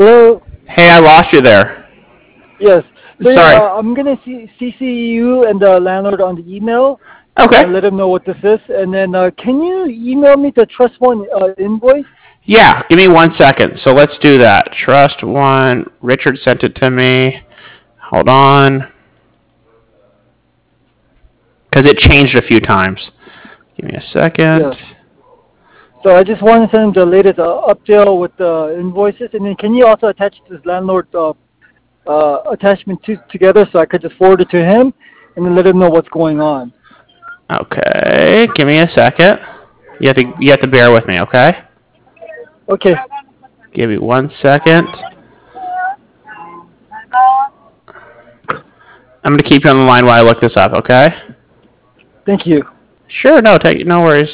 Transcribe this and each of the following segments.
Hello. Hey, I lost you there. Yes. So yeah, Sorry. I'm gonna CC you and the landlord on the email and Okay. let him know what this is. And then can you email me the Trust One invoice? Yeah, give me 1 second. So let's do that. Trust one. Richard sent it to me. Hold on. Because it changed a few times. Give me a Yes. second. So I just want to send him the latest update with the invoices. And then can you also attach this landlord attachment together so I could just forward it to him and then let him know what's going on. Okay, give me a second. You have to bear with me, okay? Okay. Give me 1 second. I'm gonna keep you on the line while I look this up, okay? Thank you. Sure, no worries.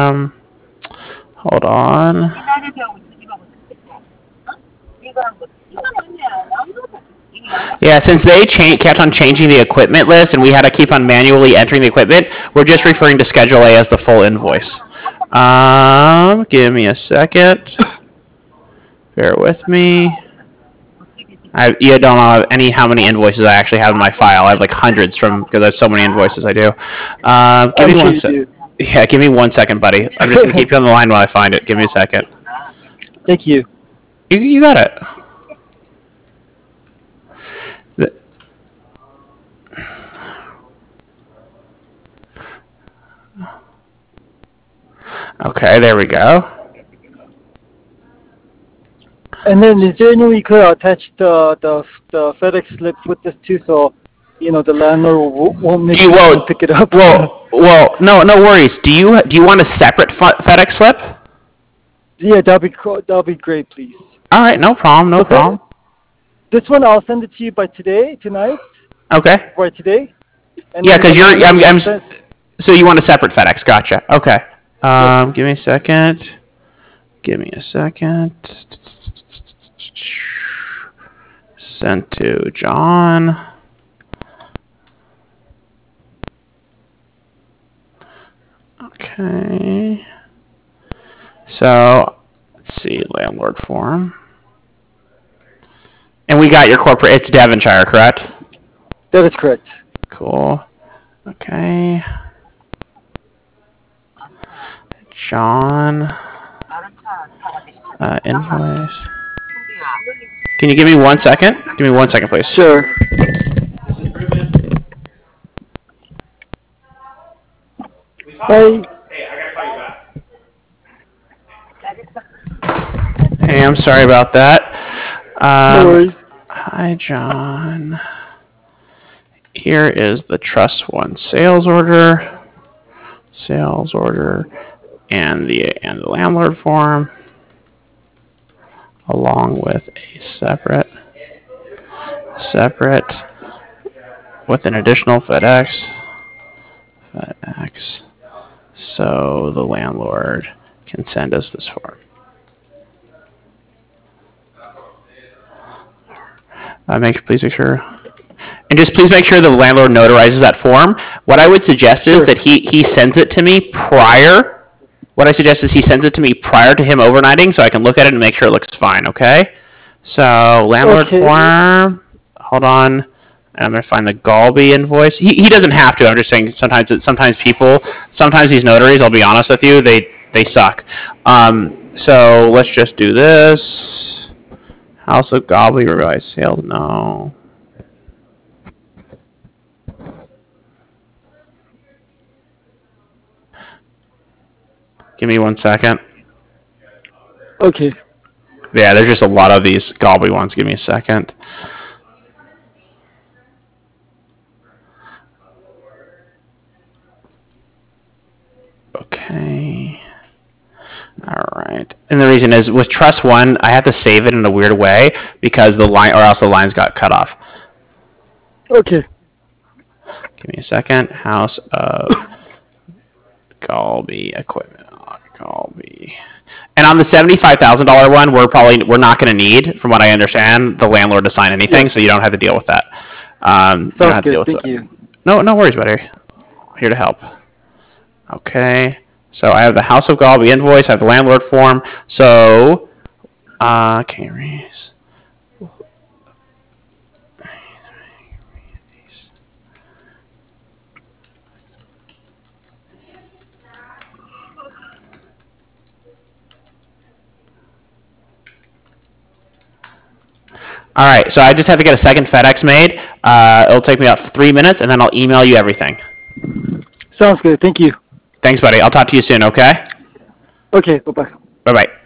Hold on. Yeah, since they kept on changing the equipment list and we had to keep on manually entering the equipment, we're just referring to Schedule A as the full invoice. Give me a second. Bear with me. You don't know how many invoices I actually have in my file. I have like hundreds because there's so many invoices I do. Give I'm me sure one you sec. do. Yeah, give me 1 second, buddy. I'm just gonna keep you on the line while I find it. Give me a second. Thank you. You got it. Okay, there we go. And then is there any way you could attach the FedEx slip with this too, so the landlord won't make Do you me come well, pick it up? no worries. Do you want a separate FedEx slip? Yeah, that'll be great, please. All right, no problem, no So problem. this one I'll send it to you by tonight, Okay. by today, and Yeah, then the because landlord will send. so you want a separate FedEx? Gotcha. Okay. Yes. Give me a second. Give me a second. Sent to John. Okay. So let's see, landlord form. And we got your corporate. It's Devonshire, correct? That is correct. Cool. Okay. John. Invoice. Can you give me 1 second? Give me 1 second, please. Sure. Hey. Hey, I gotta call you back. Hey, I'm sorry about that. No worries. Hi, John. Here is the Trust One sales order. Sales order and the landlord form, along with a separate with an additional FedEx, so the landlord can send us this form. Please make sure, and just please make sure the landlord notarizes that form. What I would suggest is that he sends it to me prior. What I suggest is he sends it to me prior to him overnighting, so I can look at it and make sure it looks fine. Okay. So landlord form. Hold on. I'm gonna find the Galby invoice. He doesn't have to. I'm just saying sometimes these notaries. I'll be honest with you, they suck. So let's just do this. House of Galby revised sales. No. Give me 1 second. Okay. Yeah, there's just a lot of these Galby ones. Give me a second. Okay. All right. And the reason is with Trust One, I have to save it in a weird way because or else the lines got cut off. Okay. Give me a second. House of Galby equipment. Galby. And on the $75,000 one, we're not going to need, from what I understand, the landlord to sign anything, so you don't have to deal with that. Sounds good. Thank you. No worries, buddy. I'm here to help. Okay. So I have the House of Galby invoice. I have the landlord form. So, Caries. All right, so I just have to get a second FedEx made. It'll take me about 3 minutes, and then I'll email you everything. Sounds good. Thank you. Thanks, buddy. I'll talk to you soon, okay? Okay, bye-bye. Bye-bye.